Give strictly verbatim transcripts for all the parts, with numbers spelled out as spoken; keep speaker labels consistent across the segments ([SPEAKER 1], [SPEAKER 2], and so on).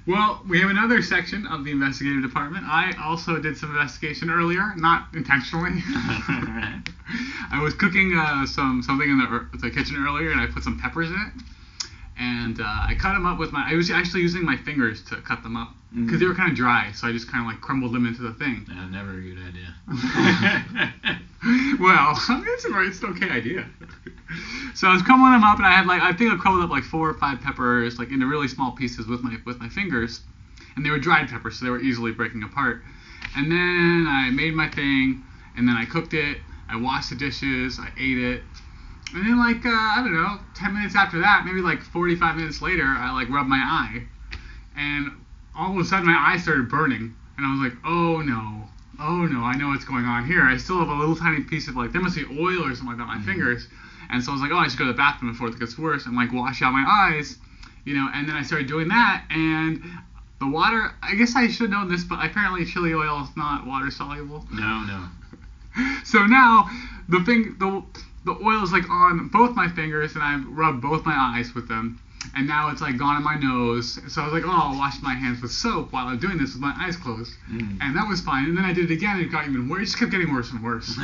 [SPEAKER 1] Well, we have another section of the investigative department. I also did some investigation earlier, not intentionally.
[SPEAKER 2] Right.
[SPEAKER 1] I was cooking uh, some something in the, the kitchen earlier, and I put some peppers in it. And uh, I cut them up with my... I was actually using my fingers to cut them up. Because mm. they were kind of dry, so I just kind of like crumbled them into the thing.
[SPEAKER 2] Yeah, never a good idea.
[SPEAKER 1] Well, I mean, it's, a, it's an okay idea. So I was crumbling them up, and I had like... I think I crumbled up like four or five peppers, like into really small pieces with my with my fingers. And they were dried peppers, so they were easily breaking apart. And then I made my thing, and then I cooked it. I washed the dishes. I ate it. And then, like, uh, I don't know, ten minutes after that, maybe like forty-five minutes later, I, like, rubbed my eye. And all of a sudden, my eye started burning. And I was like, oh, no. Oh, no, I know what's going on here. I still have a little tiny piece of, like, there must be oil or something like that on my mm-hmm. fingers. And so I was like, oh, I should go to the bathroom before it gets worse and, like, wash out my eyes. You know, and then I started doing that. And the water, I guess I should know this, but apparently chili oil is not water soluble.
[SPEAKER 2] No, no.
[SPEAKER 1] So now, the thing, the... The oil is like on both my fingers, and I've rubbed both my eyes with them, and now it's like gone in my nose. So I was like, oh, I'll wash my hands with soap while I'm doing this with my eyes closed, mm. and that was fine. And then I did it again, and it got even worse. It just kept getting worse and worse.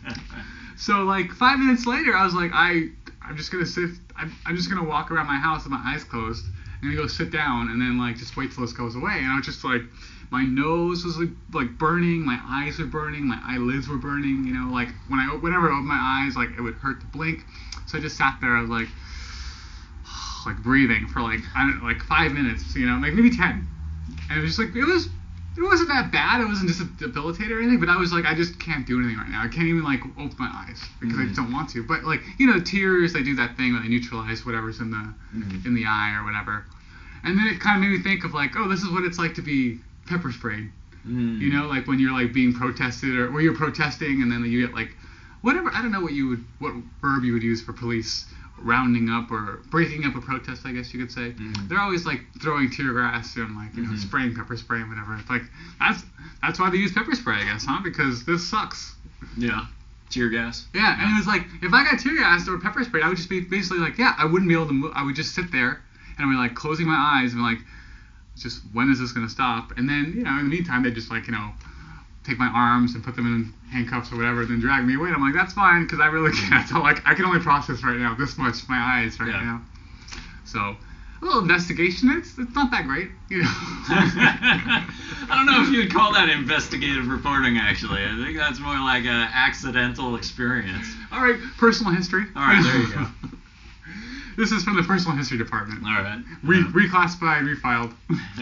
[SPEAKER 1] So like five minutes later, I was like, I, I'm just gonna sit. I'm, I'm just gonna walk around my house with my eyes closed. I'm gonna go sit down, and then like just wait till this goes away. And I was just like. My nose was like, like burning, my eyes were burning, my eyelids were burning, you know, like when I whenever I opened my eyes, like it would hurt to blink. So I just sat there, I was like, like breathing for like I don't know, like five minutes, you know, like maybe ten. And it was just like it was, it wasn't that bad. It wasn't just debilitating or anything, but I was like, I just can't do anything right now. I can't even like open my eyes because mm-hmm. I just don't want to. But like you know, tears, they do that thing where they neutralize whatever's in the mm-hmm. in the eye or whatever. And then it kind of made me think of like, oh, this is what it's like to be pepper sprayed, mm. you know, like when you're like being protested or where you're protesting and then you get like whatever, I don't know what you would, what verb you would use for police rounding up or breaking up a protest, I guess you could say. Mm. They're always like throwing tear gas and like, you mm-hmm. know, spraying pepper spray and whatever. It's like, that's, that's why they use pepper spray, I guess, huh? Because this sucks.
[SPEAKER 2] Yeah. Tear gas.
[SPEAKER 1] Yeah, yeah. And it was like, if I got tear gas or pepper spray, I would just be basically like, yeah, I wouldn't be able to move. I would just sit there and I'd be like closing my eyes and be like, just when is this going to stop? And then, you know, in the meantime, they just like, you know, take my arms and put them in handcuffs or whatever, and then drag me away. And I'm like, that's fine, because I really can't. So, like, I can only process right now this much my eyes right yeah. now. So, a little investigation. It's it's not that great, you know.
[SPEAKER 2] I don't know if you'd call that investigative reporting, actually. I think that's more like an accidental experience.
[SPEAKER 1] All right, personal history.
[SPEAKER 2] All right, there you go.
[SPEAKER 1] This is from the personal history department.
[SPEAKER 2] All right.
[SPEAKER 1] Re- yeah. Reclassified, refiled.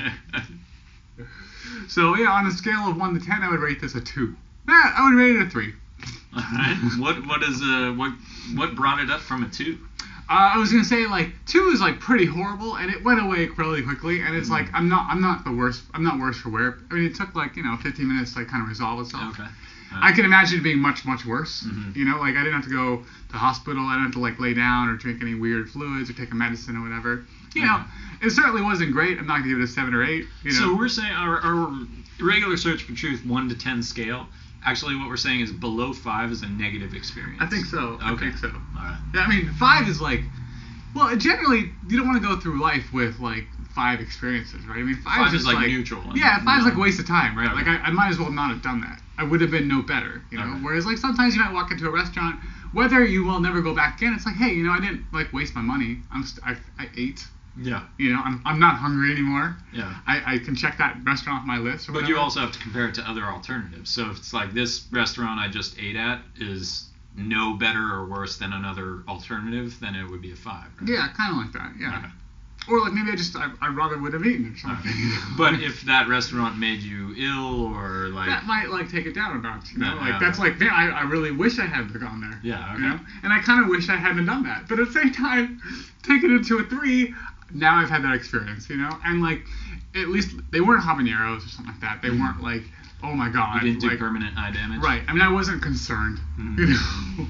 [SPEAKER 1] So, yeah, on a scale of one to ten, I would rate this a two. Nah, I would rate it a three.
[SPEAKER 2] All right. What what is uh what what brought it up from a two?
[SPEAKER 1] Uh, I was gonna say like two is like pretty horrible, and it went away really quickly. And it's mm-hmm. like I'm not I'm not the worst. I'm not worse for wear. I mean, it took like you know fifteen minutes to like, kind of resolve itself.
[SPEAKER 2] Okay.
[SPEAKER 1] Right. I can imagine it being much, much worse.
[SPEAKER 2] Mm-hmm.
[SPEAKER 1] You know, like I didn't have to go to the hospital. I didn't have to like lay down or drink any weird fluids or take a medicine or whatever. You know, yeah. It certainly wasn't great. I'm not gonna give it a seven or eight. You know?
[SPEAKER 2] So we're saying our, our regular Search for Truth one to ten scale. Actually, what we're saying is below five is a negative experience.
[SPEAKER 1] I think so.
[SPEAKER 2] Okay.
[SPEAKER 1] I think so.
[SPEAKER 2] All right.
[SPEAKER 1] Yeah, I mean, five is like, well, generally you don't want to go through life with like five experiences, right? I mean, five,
[SPEAKER 2] five
[SPEAKER 1] is
[SPEAKER 2] is like,
[SPEAKER 1] like
[SPEAKER 2] neutral.
[SPEAKER 1] Yeah, five is
[SPEAKER 2] no.
[SPEAKER 1] like a waste of time, right?
[SPEAKER 2] Okay.
[SPEAKER 1] Like I, I might as well not have done that. I would have been no better, you know.
[SPEAKER 2] Okay.
[SPEAKER 1] Whereas like sometimes you might walk into a restaurant, whether you will never go back again. It's like, hey, you know, I didn't like waste my money. I'm st- I, I ate.
[SPEAKER 2] Yeah.
[SPEAKER 1] You know, I'm I'm not hungry anymore.
[SPEAKER 2] Yeah.
[SPEAKER 1] I, I can check that restaurant off my list. Or
[SPEAKER 2] but
[SPEAKER 1] whatever.
[SPEAKER 2] you also have to compare it to other alternatives. So if it's like this restaurant I just ate at is no better or worse than another alternative, then it would be a five. Right?
[SPEAKER 1] Yeah, kind of like that. Yeah.
[SPEAKER 2] Okay.
[SPEAKER 1] Or like maybe I just I, I rather would have eaten or something.
[SPEAKER 2] Okay. But if that restaurant made you ill or like
[SPEAKER 1] that might like take it down a notch, you know.
[SPEAKER 2] Yeah,
[SPEAKER 1] like
[SPEAKER 2] yeah.
[SPEAKER 1] that's like man, I, I really wish I hadn't gone there.
[SPEAKER 2] Yeah. Okay.
[SPEAKER 1] You know? And I kind of wish I hadn't done that. But at the same time, taking it to a three, now I've had that experience, you know. And like at least they weren't habaneros or something like that. They mm-hmm. weren't like oh my god.
[SPEAKER 2] You didn't
[SPEAKER 1] like,
[SPEAKER 2] do permanent eye damage.
[SPEAKER 1] Right. I mean I wasn't concerned.
[SPEAKER 2] Mm-hmm.
[SPEAKER 1] You know.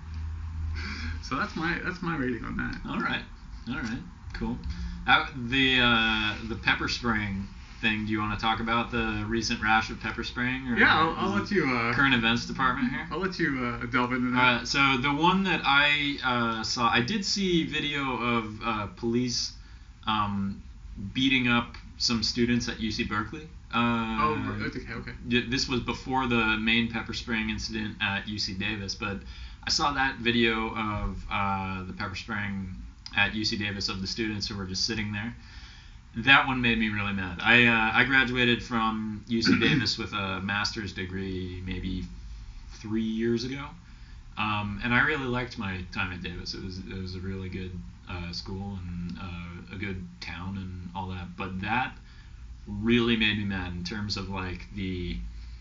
[SPEAKER 1] So that's my that's my rating on that.
[SPEAKER 2] All right. All right. Cool. Uh, the uh, the pepper spraying thing. Do you want to talk about the recent rash of pepper spraying? Or
[SPEAKER 1] yeah, I'll, I'll let you. Uh,
[SPEAKER 2] current events department here.
[SPEAKER 1] I'll let you uh, delve into that.
[SPEAKER 2] Uh, so the one that I uh, saw, I did see video of uh, police um, beating up some students at U C Berkeley. Uh,
[SPEAKER 1] Oh, okay, okay.
[SPEAKER 2] This was before the main pepper spraying incident at U C Davis, but I saw that video of uh, the pepper spraying at U C Davis of the students who were just sitting there. That one made me really mad. I uh, I graduated from U C Davis with a master's degree maybe three years ago, um, and I really liked my time at Davis. It was it was a really good uh, school and uh, a good town and all that. But that really made me mad in terms of like the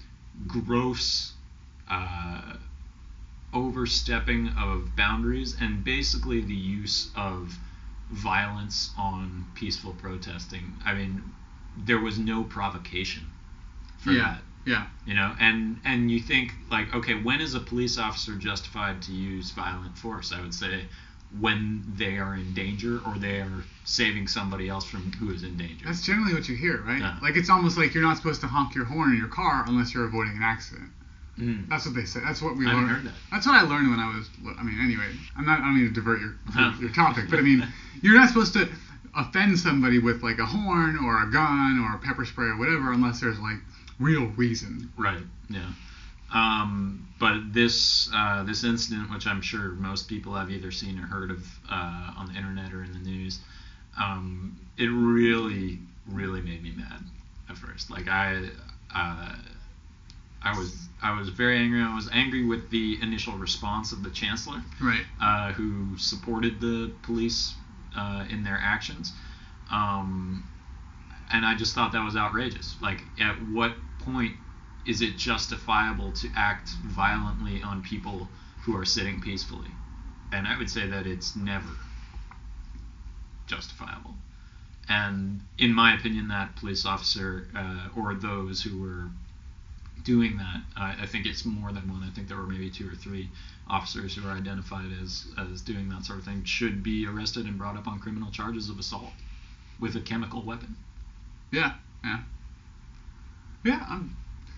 [SPEAKER 2] gross uh, overstepping of boundaries and basically the use of violence on peaceful protesting. I mean, there was no provocation for
[SPEAKER 1] Yeah.
[SPEAKER 2] that.
[SPEAKER 1] Yeah.
[SPEAKER 2] You know, and and you think like, okay, when is a police officer justified to use violent force? I would say when they are in danger or they are saving somebody else from who is in danger.
[SPEAKER 1] That's generally what you hear, right?
[SPEAKER 2] Yeah.
[SPEAKER 1] Like it's almost like you're not supposed to honk your horn in your car unless you're avoiding an accident.
[SPEAKER 2] Mm.
[SPEAKER 1] That's what they say. That's what we
[SPEAKER 2] I haven't
[SPEAKER 1] learned.
[SPEAKER 2] heard that.
[SPEAKER 1] That's what I learned when I was. I mean, anyway, I'm not. I don't mean to divert your
[SPEAKER 2] No.
[SPEAKER 1] your, your topic, but I mean, you're not supposed to offend somebody with like a horn or a gun or a pepper spray or whatever unless there's like real reason.
[SPEAKER 2] Right. Yeah. Um, but this uh, this incident, which I'm sure most people have either seen or heard of uh, on the internet or in the news, um, it really, really made me mad at first. Like I, uh, I was I was very angry. I was angry with the initial response of the chancellor,
[SPEAKER 1] Right.
[SPEAKER 2] uh, who supported the police uh, in their actions. Um, and I just thought that was outrageous. Like, at what point is it justifiable to act violently on people who are sitting peacefully? And I would say that it's never justifiable. And in my opinion, that police officer uh, or those who were doing that, uh, I think it's more than one. I think there were maybe two or three officers who were identified as, as doing that sort of thing, should be arrested and brought up on criminal charges of assault with a chemical weapon.
[SPEAKER 1] Yeah. Yeah. Yeah. I'm,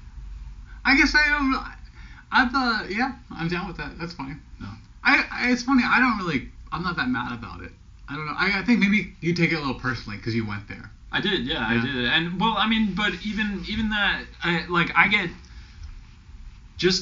[SPEAKER 1] I guess I don't. I've. Uh, yeah. I'm down with that. That's fine.
[SPEAKER 2] No.
[SPEAKER 1] I, I. It's funny. I don't really. I'm not that mad about it. I don't know. I, I think maybe you take it a little personally because you went there.
[SPEAKER 2] I did, yeah,
[SPEAKER 1] Yeah.
[SPEAKER 2] I did. And well, I mean, but even even that, I, like, I get just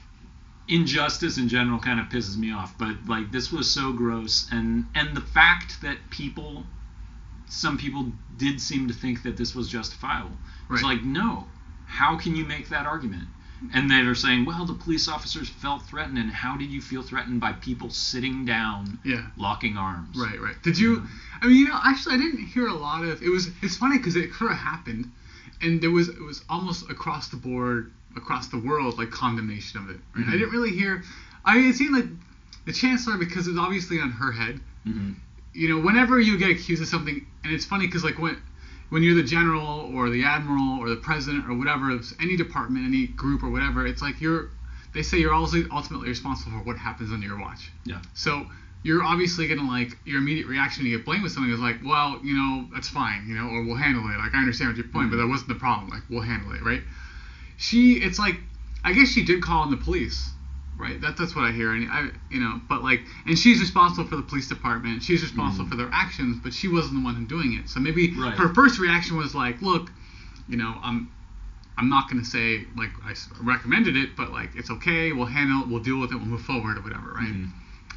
[SPEAKER 2] injustice in general kind of pisses me off. But like, this was so gross, and and the fact that people, some people did seem to think that this was justifiable. It's
[SPEAKER 1] Right.
[SPEAKER 2] like, no, how can you make that argument? And they were saying, well, the police officers felt threatened, and how did you feel threatened by people sitting down,
[SPEAKER 1] Yeah.
[SPEAKER 2] locking arms?
[SPEAKER 1] Right, right. Did you? I mean, you know, actually, I didn't hear a lot of. It was. It's funny because it sort of happened, and there was. It was almost across the board, across the world, like condemnation of it. Right?
[SPEAKER 2] Mhm.
[SPEAKER 1] I didn't really hear. I mean, it seemed like the chancellor, because it was obviously on her head.
[SPEAKER 2] Mm-hmm.
[SPEAKER 1] You know, whenever you get accused of something, and it's funny because like when. When you're the general or the admiral or the president or whatever, of any department, any group or whatever, it's like you're. They say you're also ultimately responsible for what happens under your watch.
[SPEAKER 2] Yeah.
[SPEAKER 1] So you're obviously gonna like your immediate reaction to get blamed with something is like, well, you know, that's fine, you know, or we'll handle it. Like I understand what your point, but that wasn't the problem. Like we'll handle it, right? She, it's like, I guess she did call in the police, right? That that's what I hear, and I, you know, but like, and she's responsible for the police department. She's responsible
[SPEAKER 2] Mhm.
[SPEAKER 1] for their actions, but she wasn't the one who's doing it. So maybe
[SPEAKER 2] Right.
[SPEAKER 1] her first reaction was like, look, you know, I'm. I'm not going to say, like, I s- recommended it, but, like, it's okay, we'll handle it, we'll deal with it, we'll move forward, or whatever, right?
[SPEAKER 2] Mhm.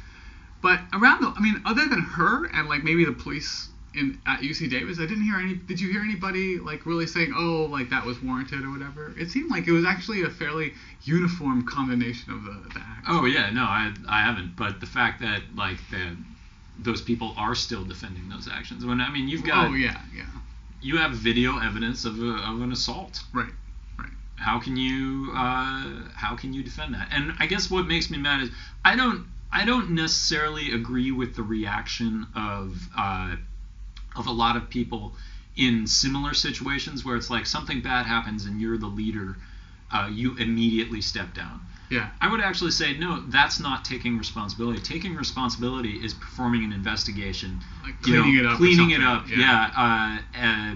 [SPEAKER 1] But around the, I mean, other than her and, like, maybe the police in at U C Davis, I didn't hear any, did you hear anybody, like, really saying, oh, like, that was warranted or whatever? It seemed like it was actually a fairly uniform condemnation of the, the act.
[SPEAKER 2] Oh yeah, no, I I haven't. But the fact that like the those people are still defending those actions. When I mean, you've got
[SPEAKER 1] Oh, yeah, yeah.
[SPEAKER 2] you have video evidence of a, of an assault.
[SPEAKER 1] Right, right.
[SPEAKER 2] How can you uh, how can you defend that? And I guess what makes me mad is I don't I don't necessarily agree with the reaction of uh, of a lot of people in similar situations where it's like something bad happens and you're the leader, uh, you immediately step down.
[SPEAKER 1] Yeah.
[SPEAKER 2] I would actually say, no, that's not taking responsibility. Taking responsibility is performing an investigation.
[SPEAKER 1] Like
[SPEAKER 2] you know,
[SPEAKER 1] cleaning it up or
[SPEAKER 2] Cleaning it
[SPEAKER 1] something,
[SPEAKER 2] up,
[SPEAKER 1] yeah.
[SPEAKER 2] yeah. uh, uh,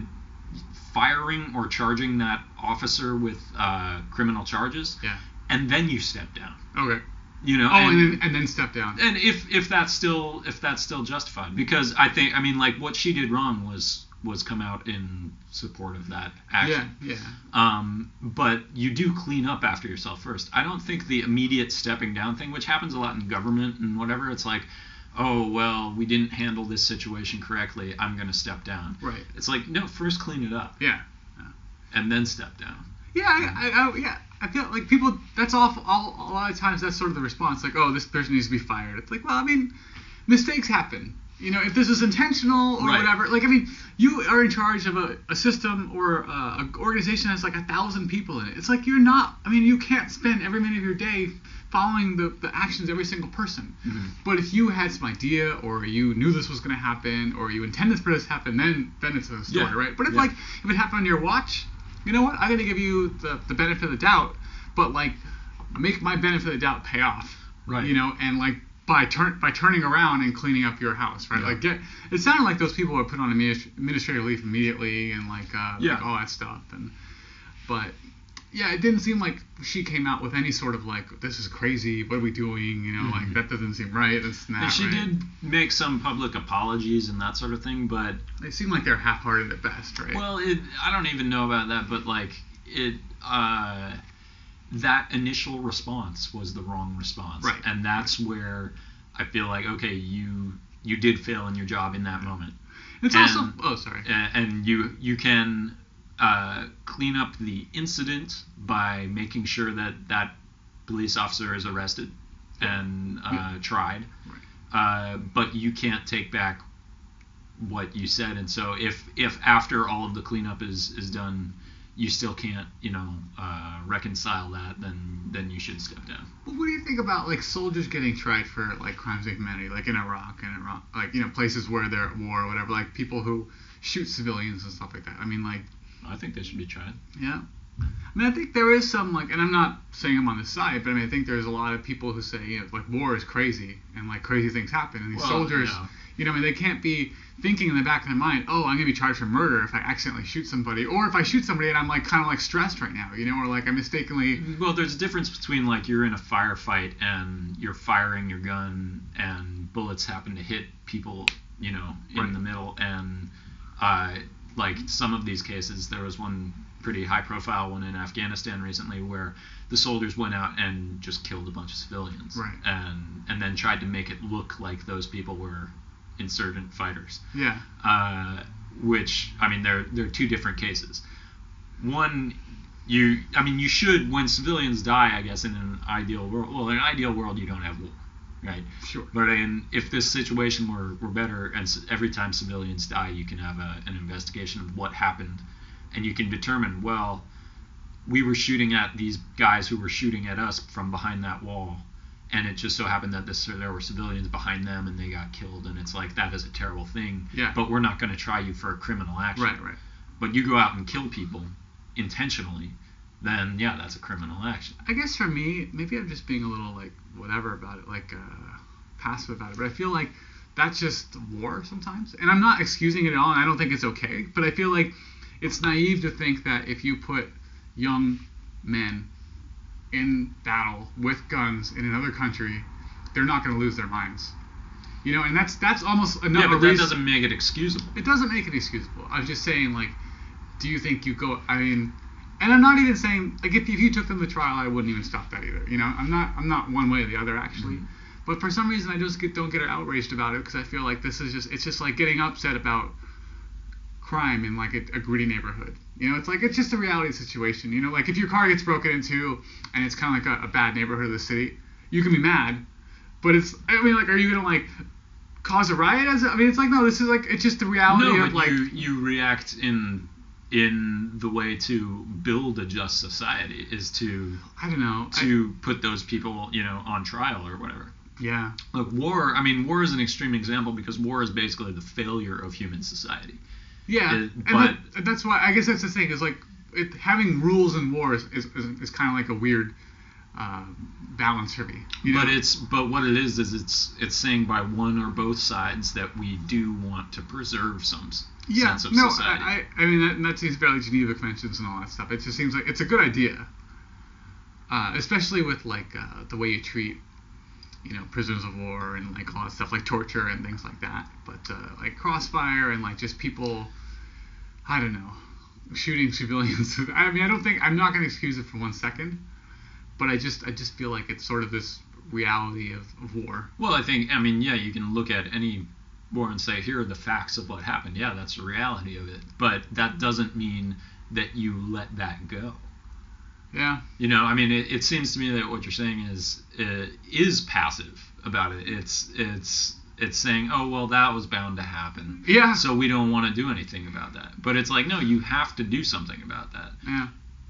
[SPEAKER 2] firing or charging that officer with uh, criminal charges,
[SPEAKER 1] Yeah.
[SPEAKER 2] and then you step down.
[SPEAKER 1] Okay.
[SPEAKER 2] You know,
[SPEAKER 1] Oh,
[SPEAKER 2] and,
[SPEAKER 1] and then, and then step down.
[SPEAKER 2] and if if that's still if that's still justified, because I think I mean like what she did wrong was was come out in support of that action.
[SPEAKER 1] Yeah, yeah.
[SPEAKER 2] Um, but you do clean up after yourself first. I don't think the immediate stepping down thing, which happens a lot in government and whatever, it's like, oh, well, we didn't handle this situation correctly, I'm going to step down.
[SPEAKER 1] Right.
[SPEAKER 2] It's like, no, first clean it up.
[SPEAKER 1] Yeah. yeah.
[SPEAKER 2] And then step down.
[SPEAKER 1] Yeah, I, I, I, yeah. I feel like people, that's all, all, a lot of times that's sort of the response, like, oh, this person needs to be fired. It's like, well, I mean, mistakes happen. You know, if this is intentional or
[SPEAKER 2] right.
[SPEAKER 1] whatever, like, I mean, you are in charge of a, a system or a, an organization that's like a thousand people in it. It's like you're not, I mean, you can't spend every minute of your day following the, the actions of every single person.
[SPEAKER 2] Mm-hmm.
[SPEAKER 1] But if you had some idea or you knew this was going to happen or you intended for this to happen, then then it's a story,
[SPEAKER 2] yeah.
[SPEAKER 1] right? But if,
[SPEAKER 2] yeah.
[SPEAKER 1] like, if it happened on your watch, you know what? I'm going to give you the, the benefit of the doubt, but, like, make my benefit of the doubt pay off.
[SPEAKER 2] Right.
[SPEAKER 1] You know, and, like, by turn by turning around and cleaning up your house, right?
[SPEAKER 2] Yeah.
[SPEAKER 1] Like, get it sounded like those people were put on administ- administrative leave immediately and, like, uh,
[SPEAKER 2] yeah.
[SPEAKER 1] like all that stuff. And But, yeah, it didn't seem like she came out with any sort of, like, this is crazy, what are we doing? You know,
[SPEAKER 2] mm-hmm.
[SPEAKER 1] like, that doesn't seem right. That's not
[SPEAKER 2] and she
[SPEAKER 1] right.
[SPEAKER 2] did make some public apologies and that sort of thing, but
[SPEAKER 1] They seem like they're half-hearted at best, right?
[SPEAKER 2] well, it, I don't even know about that, but, like, it, uh, that initial response was the wrong response.
[SPEAKER 1] Right.
[SPEAKER 2] And that's where I feel like, okay, you you did fail in your job in that moment.
[SPEAKER 1] It's
[SPEAKER 2] and,
[SPEAKER 1] also, oh, sorry.
[SPEAKER 2] And you, you can uh, clean up the incident by making sure that that police officer is arrested and uh,
[SPEAKER 1] yeah.
[SPEAKER 2] tried.
[SPEAKER 1] Right.
[SPEAKER 2] Uh, but you can't take back what you said, and so if if after all of the cleanup is is done, you still can't, you know, uh, reconcile that, then then you should step down.
[SPEAKER 1] Well, what do you think about, like, soldiers getting tried for, like, crimes of humanity, like in Iraq and Iraq, like, you know, places where they're at war or whatever, like people who shoot civilians and stuff like that? I mean, like,
[SPEAKER 2] I think they should be tried.
[SPEAKER 1] yeah. I mean, I think there is some, like, and I'm not saying I'm on this side, but I mean, I think there's a lot of people who say, you know, like, war is crazy and, like, crazy things happen, and these
[SPEAKER 2] Well,
[SPEAKER 1] soldiers,
[SPEAKER 2] yeah.
[SPEAKER 1] you know, I mean, they can't be thinking in the back of their mind, oh, I'm gonna be charged for murder if I accidentally shoot somebody, or if I shoot somebody and I'm, like, kind of, like, stressed right now, you know, or, like, I mistakenly.
[SPEAKER 2] Well, there's a difference between, like, you're in a firefight and you're firing your gun and bullets happen to hit people, you know, in
[SPEAKER 1] Right.
[SPEAKER 2] the middle, and uh, like some of these cases, there was one pretty high-profile one in Afghanistan recently where the soldiers went out and just killed a bunch of civilians,
[SPEAKER 1] Right.
[SPEAKER 2] and and then tried to make it look like those people were insurgent fighters.
[SPEAKER 1] Yeah.
[SPEAKER 2] Uh, which, I mean, they're they're two different cases. One, you, I mean, you should, when civilians die, I guess, in an ideal world. Well, in an ideal world, you don't have war, right?
[SPEAKER 1] Sure.
[SPEAKER 2] But in, if this situation were, were better, and s- every time civilians die, you can have a, an investigation of what happened, and you can determine, well, we were shooting at these guys who were shooting at us from behind that wall, and it just so happened that this, there were civilians behind them and they got killed, and it's like, that is a terrible thing.
[SPEAKER 1] Yeah.
[SPEAKER 2] But we're not going to try you for a criminal action.
[SPEAKER 1] Right, right.
[SPEAKER 2] But you go out and kill people intentionally, then yeah, that's a criminal action.
[SPEAKER 1] I guess for me, maybe I'm just being a little, like, whatever about it, like, uh, passive about it, but I feel like that's just war sometimes, and I'm not excusing it at all, and I don't think it's okay, but I feel like it's naive to think that if you put young men in battle with guns in another country, they're not going to lose their minds. You know, and that's that's almost another
[SPEAKER 2] Yeah, but that
[SPEAKER 1] reason.
[SPEAKER 2] doesn't make it excusable.
[SPEAKER 1] It doesn't make it excusable. I was just saying, like, do you think you go? I mean, and I'm not even saying, like, if, if you took them to trial, I wouldn't even stop that either. You know, I'm not I'm not one way or the other actually.
[SPEAKER 2] Mm-hmm.
[SPEAKER 1] But for some reason, I just get, don't get outraged about it because I feel like this is just it's just like getting upset about crime in, like, a, a gritty neighborhood. You know, it's like it's just a reality situation. You know, like if your car gets broken into and it's kind of like a, a bad neighborhood of the city, you can be mad, but it's I mean, like, are you gonna, like, cause a riot as a, I mean, it's like, no, this is like it's just the reality
[SPEAKER 2] No,
[SPEAKER 1] of,
[SPEAKER 2] but
[SPEAKER 1] like,
[SPEAKER 2] you, you react in in the way to build a just society is to
[SPEAKER 1] I don't know
[SPEAKER 2] to put those people, you know, on trial or whatever.
[SPEAKER 1] I, yeah
[SPEAKER 2] Look, war, I mean, war is an extreme example because war is basically the failure of human society.
[SPEAKER 1] yeah
[SPEAKER 2] Uh,
[SPEAKER 1] and
[SPEAKER 2] but-
[SPEAKER 1] that, that's why I guess that's the thing is, like, it, having rules in war is is, is, is kind of like a weird uh, balance for me, you
[SPEAKER 2] But
[SPEAKER 1] know?
[SPEAKER 2] it's but what it is is it's it's saying by one or both sides that we do want to preserve some s-
[SPEAKER 1] yeah
[SPEAKER 2] sense of
[SPEAKER 1] no
[SPEAKER 2] society.
[SPEAKER 1] I, I I mean that, that seems fairly Geneva Conventions and all that stuff. It just seems like it's a good idea, uh, especially with, like, uh, the way you treat, you know, prisoners of war and, like, all that stuff, like torture and things like that. But uh, like Crossfire and, like, just people I don't know, shooting civilians. I mean, I don't think I'm not going to excuse it for one second, but I just I just feel like it's sort of this reality of, of war.
[SPEAKER 2] Well, I think I mean yeah, you can look at any war and say here are the facts of what happened. Yeah, that's the reality of it. But that doesn't mean that you let that go.
[SPEAKER 1] Yeah.
[SPEAKER 2] You know, I mean, it, it seems to me that what you're saying is uh, is passive about it. It's it's it's saying, oh well, that was bound to happen.
[SPEAKER 1] Yeah.
[SPEAKER 2] So we don't want to do anything about that. But it's like, no, you have to do something about that.
[SPEAKER 1] Yeah.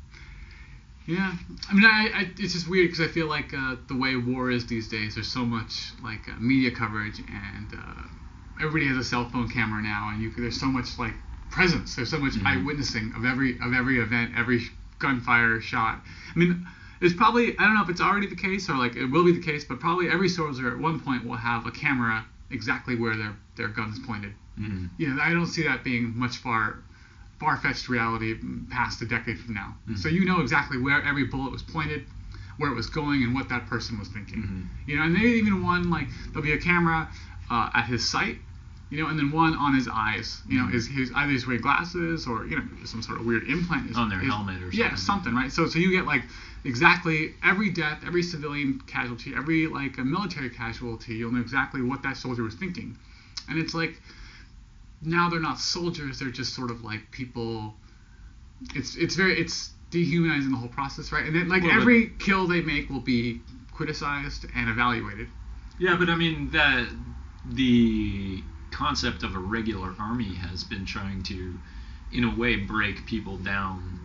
[SPEAKER 1] Yeah. I mean, I, I it's just weird because I feel like uh, the way war is these days, there's so much like uh, media coverage, and uh, everybody has a cell phone camera now, and you there's so much like presence. There's so much
[SPEAKER 2] mm-hmm.
[SPEAKER 1] eyewitnessing of every of every event, every gunfire shot. I mean, it's probably, I don't know if it's already the case or like it will be the case, but probably every soldier at one point will have a camera exactly where their their gun is pointed.
[SPEAKER 2] Mm-hmm.
[SPEAKER 1] You know, I don't see that being much far far-fetched reality past a decade from now.
[SPEAKER 2] Mm-hmm.
[SPEAKER 1] So you know exactly where every bullet was pointed, where it was going, and what that person was thinking.
[SPEAKER 2] Mm-hmm.
[SPEAKER 1] You know, and maybe even one like there'll be a camera uh, at his sight. You know, and then one on his eyes. You know,
[SPEAKER 2] mm-hmm.
[SPEAKER 1] his his either he's wearing glasses or you know some sort of weird implant is,
[SPEAKER 2] on their
[SPEAKER 1] is,
[SPEAKER 2] helmet or something.
[SPEAKER 1] Yeah, something, right? So so you get like exactly every death, every civilian casualty, every like a military casualty. You'll know exactly what that soldier was thinking, and it's like now they're not soldiers; they're just sort of like people. It's it's very it's dehumanizing the whole process, right? And then like
[SPEAKER 2] well,
[SPEAKER 1] every kill they make will be criticized and evaluated.
[SPEAKER 2] Yeah, but I mean that the concept of a regular army has been trying to, in a way, break people down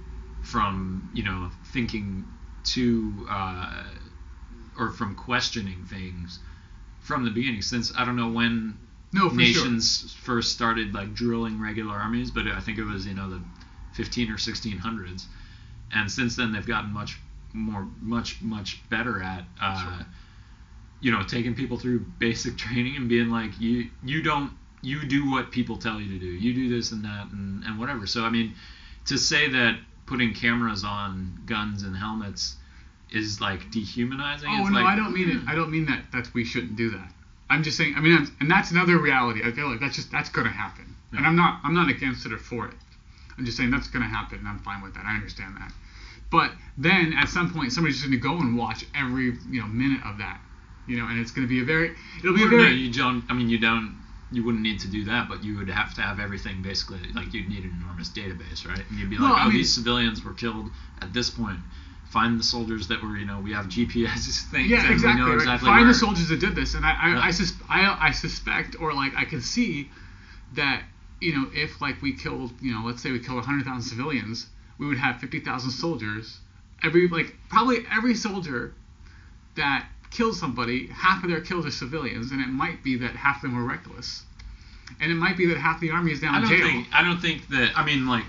[SPEAKER 2] from, you know, thinking to, uh, or from questioning things from the beginning. Since I don't know when
[SPEAKER 1] no, for
[SPEAKER 2] nations
[SPEAKER 1] sure.
[SPEAKER 2] first started like drilling regular armies, but I think it was, you know, the fifteen or sixteen hundreds, and since then they've gotten much more, much, much better at. Uh,
[SPEAKER 1] sure.
[SPEAKER 2] You know, taking people through basic training and being like, you you don't, you do what people tell you to do. You do this and that and, and whatever. So, I mean, to say that putting cameras on guns and helmets is, like, dehumanizing.
[SPEAKER 1] Oh,
[SPEAKER 2] it's
[SPEAKER 1] no,
[SPEAKER 2] like,
[SPEAKER 1] I don't mean it. I don't mean that, that we shouldn't do that. I'm just saying, I mean, that's, and that's another reality. I feel like that's just, that's going to happen. Yeah. And I'm not, I'm not against it or for it. I'm just saying that's going to happen, and I'm fine with that. I understand that. But then, at some point, somebody's just going to go and watch every, you know, minute of that. You know, and it's going to be a very, it'll be
[SPEAKER 2] well,
[SPEAKER 1] a very.
[SPEAKER 2] No, you don't. I mean, you don't. You wouldn't need to do that, but you would have to have everything basically. Like you'd need an enormous database, right? And you'd be like,
[SPEAKER 1] well,
[SPEAKER 2] oh,
[SPEAKER 1] I mean,
[SPEAKER 2] these civilians were killed at this point. Find the soldiers that were, you know, we have G P S things.
[SPEAKER 1] Yeah,
[SPEAKER 2] and
[SPEAKER 1] exactly.
[SPEAKER 2] We know
[SPEAKER 1] right.
[SPEAKER 2] exactly
[SPEAKER 1] Find
[SPEAKER 2] where.
[SPEAKER 1] the soldiers that did this, and I, I,
[SPEAKER 2] Yeah.
[SPEAKER 1] I, sus- I, I suspect, or like I can see that, you know, if like we killed, you know, let's say we killed one hundred thousand civilians, we would have fifty thousand soldiers. Every like probably every soldier that kills somebody, half of their kills are civilians, and it might be that half of them were reckless, and it might be that half the army is down
[SPEAKER 2] I
[SPEAKER 1] in
[SPEAKER 2] don't
[SPEAKER 1] jail.
[SPEAKER 2] think. I don't think that. I mean, like,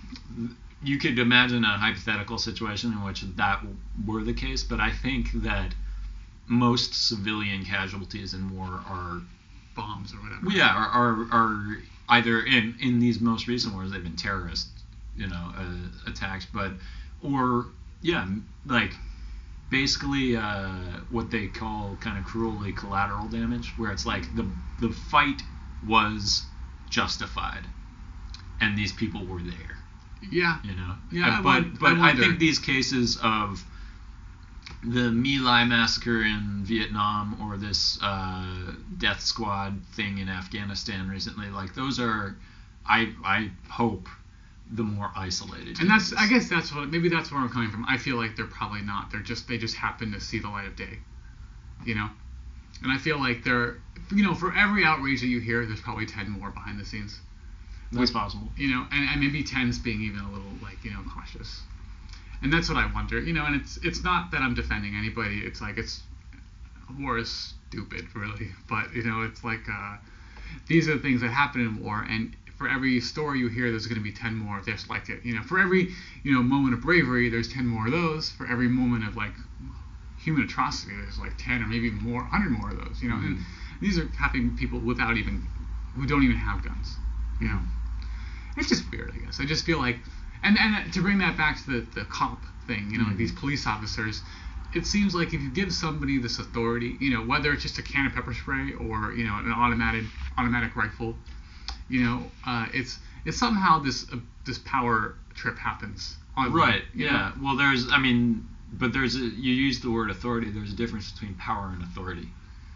[SPEAKER 2] you could imagine a hypothetical situation in which that were the case, but I think that most civilian casualties in war are
[SPEAKER 1] bombs or whatever.
[SPEAKER 2] Yeah, are are, are either in in these most recent wars they've been terrorist, you know, uh, attacks, but or yeah, like. Basically, uh, what they call kind of cruelly collateral damage, where it's like the the fight was justified, and these people were there.
[SPEAKER 1] Yeah.
[SPEAKER 2] You know.
[SPEAKER 1] Yeah.
[SPEAKER 2] Uh, but
[SPEAKER 1] I,
[SPEAKER 2] but
[SPEAKER 1] I,
[SPEAKER 2] I think these cases of the My Lai massacre in Vietnam or this uh, death squad thing in Afghanistan recently, like those are, I I hope. The more isolated.
[SPEAKER 1] And that's, I guess that's what, maybe that's where I'm coming from. I feel like they're probably not. They're just, they just happen to see the light of day, you know? And I feel like they're, you know, for every outrage that you hear, there's probably ten more behind the scenes.
[SPEAKER 2] That's possible.
[SPEAKER 1] You know, and, and maybe ten's being even a little, like, you know, cautious. And that's what I wonder, you know, and it's, it's not that I'm defending anybody. It's like, it's, war is stupid, really. But, you know, it's like, uh, these are the things that happen in war, and for every story you hear, there's going to be ten more just like it. You know, for every, you know, moment of bravery, there's ten more of those. For every moment of like human atrocity, there's like ten or maybe even more, one hundred more of those. You know, mm-hmm. and these are happening people without even, who don't even have guns. You know, it's just weird, I guess. I just feel like, and and to bring that back to the the cop thing, you know, mm-hmm. like these police officers. It seems like if you give somebody this authority, you know, whether it's just a can of pepper spray or, you know, an automatic automatic rifle, you know, uh, it's it's somehow this uh, this power trip happens. On
[SPEAKER 2] Right.
[SPEAKER 1] you
[SPEAKER 2] Yeah.
[SPEAKER 1] know?
[SPEAKER 2] Well, there's. I mean, but there's a. You use the word authority. There's a difference between power and authority.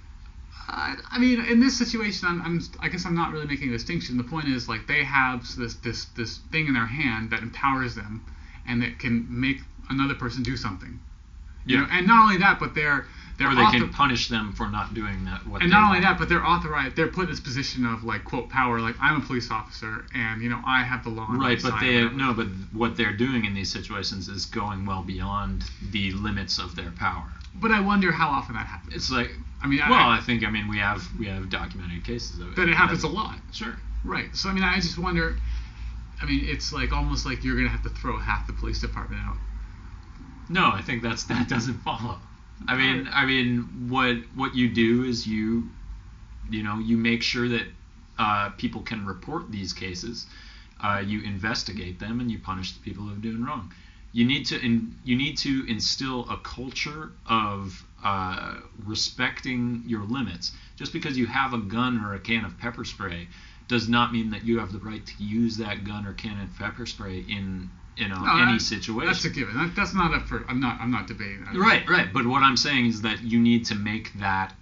[SPEAKER 1] I, I mean, in this situation, I'm, I'm, I guess I'm not really making a distinction. The point is, like, they have this, this, this thing in their hand that empowers them, and that can make another person do something. You
[SPEAKER 2] Yeah.
[SPEAKER 1] know, and not only that, but they're they're
[SPEAKER 2] Or they
[SPEAKER 1] author-
[SPEAKER 2] can punish them for not doing that. What
[SPEAKER 1] and
[SPEAKER 2] they
[SPEAKER 1] not only
[SPEAKER 2] want.
[SPEAKER 1] that, but they're authorized. They're put in this position of like quote power. Like, I'm a police officer, and you know I have the law. on my
[SPEAKER 2] Right, but
[SPEAKER 1] side,
[SPEAKER 2] they
[SPEAKER 1] whatever.
[SPEAKER 2] no, but what they're doing in these situations is going well beyond the limits of their power.
[SPEAKER 1] But I wonder how often that happens.
[SPEAKER 2] It's like,
[SPEAKER 1] I mean,
[SPEAKER 2] well,
[SPEAKER 1] I,
[SPEAKER 2] I think I mean we have we have documented cases of it.
[SPEAKER 1] that it happens a lot.
[SPEAKER 2] Sure.
[SPEAKER 1] Right. So I mean, I just wonder. I mean, it's like almost like you're gonna have to throw half the police department out.
[SPEAKER 2] No, I think that's that doesn't follow. I mean, I mean, what what you do is you, you know, you make sure that uh, people can report these cases. Uh, you investigate them and you punish the people who are doing wrong. You need to in, you need to instill a culture of uh, respecting your limits. Just because you have a gun or a can of pepper spray does not mean that you have the right to use that gun or can of pepper spray in you know
[SPEAKER 1] No,
[SPEAKER 2] any
[SPEAKER 1] that-
[SPEAKER 2] situation.
[SPEAKER 1] That's a given. That, that's not up for. I'm not. I'm not debating that.
[SPEAKER 2] Right, right. But what I'm saying is that you need to make that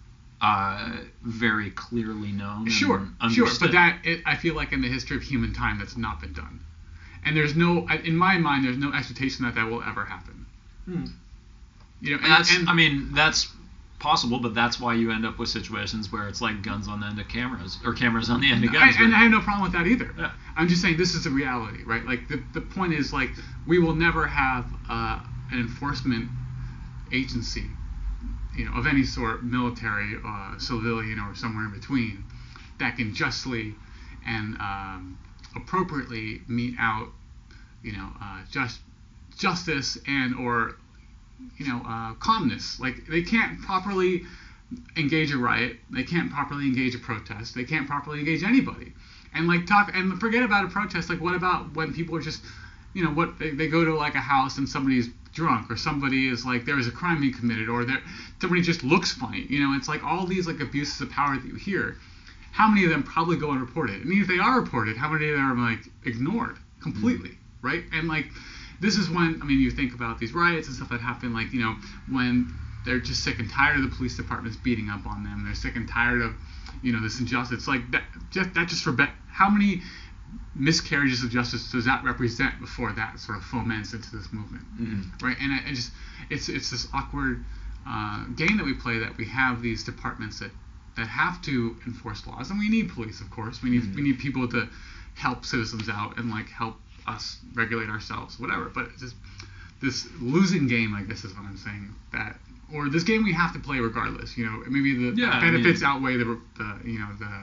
[SPEAKER 2] uh, very clearly known. And
[SPEAKER 1] Sure, sure.
[SPEAKER 2] understood.
[SPEAKER 1] But that it, I feel like in the history of human time, that's not been done. And there's no, in my mind, there's no expectation that that will ever happen.
[SPEAKER 2] Hmm.
[SPEAKER 1] You know, and,
[SPEAKER 2] That's.
[SPEAKER 1] and
[SPEAKER 2] I mean, that's possible, but that's why you end up with situations where it's like guns on the end of cameras or cameras on the end of guns.
[SPEAKER 1] I, and
[SPEAKER 2] but-
[SPEAKER 1] I have no problem with that either.
[SPEAKER 2] Yeah.
[SPEAKER 1] I'm just saying this is a reality, right? Like the the point is like we will never have uh, an enforcement agency, you know, of any sort, military, uh, civilian, or somewhere in between, that can justly and um, appropriately mete out, you know, uh, just justice and or you know uh, calmness. Like they can't properly engage a riot, they can't properly engage a protest, they can't properly engage anybody. And like talk and forget about a protest. Like what about when people are just, you know, what they, they go to like a house and somebody's drunk or somebody is like there is a crime being committed or there somebody just looks funny. You know, it's like all these like abuses of power that you hear. How many of them probably go unreported? I mean, if they are reported, how many of them are like ignored completely, mm-hmm. right? And like this is when I mean you think about these riots and stuff that happen. Like you know when they're just sick and tired of the police departments beating up on them. They're sick and tired of you know this injustice. Like that just that just for be- how many miscarriages of justice does that represent before that sort of foments into this movement,
[SPEAKER 2] mm-hmm.
[SPEAKER 1] right? And I, I just it's it's this awkward uh, game that we play that we have these departments that, that have to enforce laws, and we need police, of course. We need
[SPEAKER 2] mm-hmm.
[SPEAKER 1] we need people to help citizens out and like help us regulate ourselves, whatever. But it's just this losing game, I guess, is what I'm saying. That or this game we have to play regardless. You know, maybe the,
[SPEAKER 2] Yeah,
[SPEAKER 1] the benefits
[SPEAKER 2] I mean,
[SPEAKER 1] outweigh the, the you know the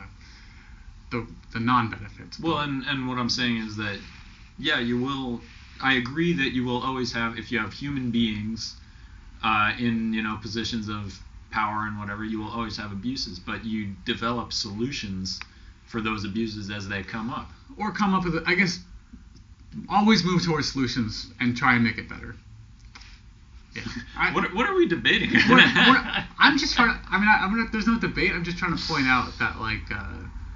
[SPEAKER 1] the the non-benefits.
[SPEAKER 2] Well, and, and what I'm saying is that, yeah, you will, I agree that you will always have, if you have human beings uh, in, you know, positions of power and whatever, you will always have abuses, but you develop solutions for those abuses as they come up.
[SPEAKER 1] Or come up with, I guess, always move towards solutions and try and make it better. Yeah. I,
[SPEAKER 2] what, what are we debating?
[SPEAKER 1] we're, we're, I'm just trying to, I mean, I, I'm gonna, there's no debate, I'm just trying to point out that, like, uh,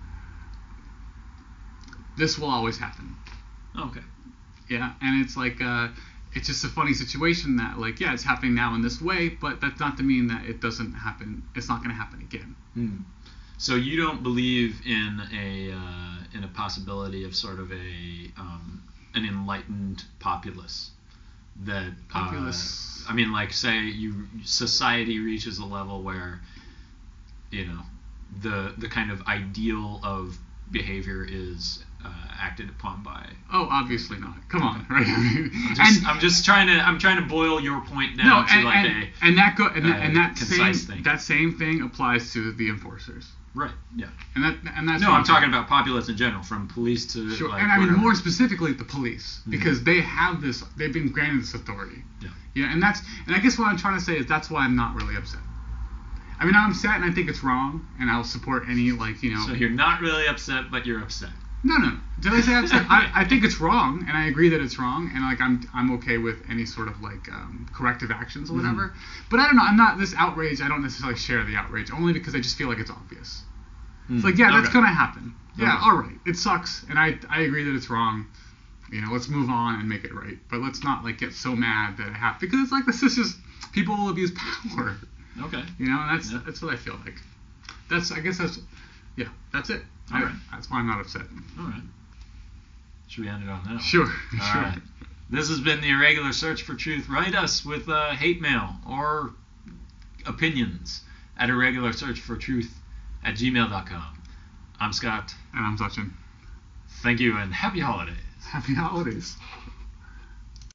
[SPEAKER 1] this will always happen.
[SPEAKER 2] Okay.
[SPEAKER 1] Yeah, and it's like, uh, it's just a funny situation that, like, yeah, it's happening now in this way, but that's not to mean that it doesn't happen, it's not going to happen again.
[SPEAKER 2] Hmm. So you don't believe in a uh, in a possibility of sort of a um, an enlightened populace that
[SPEAKER 1] Populace.
[SPEAKER 2] Uh, I mean, like, say you society reaches a level where, you know, the the kind of ideal of behavior is uh, acted upon by.
[SPEAKER 1] Oh, obviously not. Come on, right?
[SPEAKER 2] I'm just,
[SPEAKER 1] and,
[SPEAKER 2] I'm just trying to I'm trying to boil your point down
[SPEAKER 1] no,
[SPEAKER 2] to
[SPEAKER 1] and,
[SPEAKER 2] like
[SPEAKER 1] and,
[SPEAKER 2] a
[SPEAKER 1] and that go and, that,
[SPEAKER 2] uh,
[SPEAKER 1] and that same
[SPEAKER 2] concise thing.
[SPEAKER 1] that same thing applies to the enforcers.
[SPEAKER 2] right. Yeah.
[SPEAKER 1] And that and that's
[SPEAKER 2] No,
[SPEAKER 1] what
[SPEAKER 2] I'm talking about populace in general, from police to
[SPEAKER 1] Sure,
[SPEAKER 2] like
[SPEAKER 1] and I mean
[SPEAKER 2] whatever.
[SPEAKER 1] more specifically the police, because they have this, they've been granted this authority.
[SPEAKER 2] Yeah.
[SPEAKER 1] Yeah, and that's, and I guess what I'm trying to say is that's why I'm not really upset. I mean, I'm upset and I think it's wrong, and I'll support any, like, you know.
[SPEAKER 2] So you're not really upset, but you're upset.
[SPEAKER 1] No, no. Did I say upset? I, I think it's wrong, and I agree that it's wrong, and like I'm I'm okay with any sort of like um, corrective actions or whatever.
[SPEAKER 2] Mm-hmm.
[SPEAKER 1] But I don't know. I'm not this outrage. I don't necessarily share the outrage, only because I just feel like it's obvious. It's like, yeah, that's
[SPEAKER 2] Okay.
[SPEAKER 1] gonna happen. Yeah,
[SPEAKER 2] Okay.
[SPEAKER 1] all right, it sucks, and I I agree that it's wrong. You know, let's move on and make it right. But let's not like get so mad that it happened, because it's like this is just people will abuse power.
[SPEAKER 2] Okay.
[SPEAKER 1] You know, and that's
[SPEAKER 2] Yeah.
[SPEAKER 1] that's what I feel like. That's I guess that's yeah, that's it.
[SPEAKER 2] All
[SPEAKER 1] I-
[SPEAKER 2] right.
[SPEAKER 1] That's why I'm not upset.
[SPEAKER 2] All right. Should we end it on that?
[SPEAKER 1] Sure.
[SPEAKER 2] All
[SPEAKER 1] sure.
[SPEAKER 2] right. This has been the Irregular Search for Truth. Write us with uh, hate mail or opinions at irregular search for truth at gmail dot com. I'm Scott.
[SPEAKER 1] And I'm Sachin.
[SPEAKER 2] Thank you and happy holidays.
[SPEAKER 1] Happy holidays.